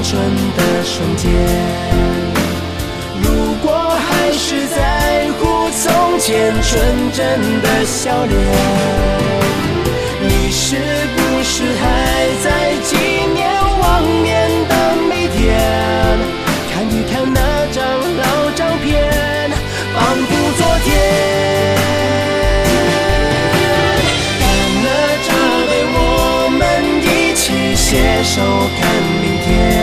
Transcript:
春的瞬间。如果还是在乎从前纯真的笑脸，你是不是还在纪念往年的每天？看一看那张老照片，仿佛昨天。干了这杯，我们一起携手看明天。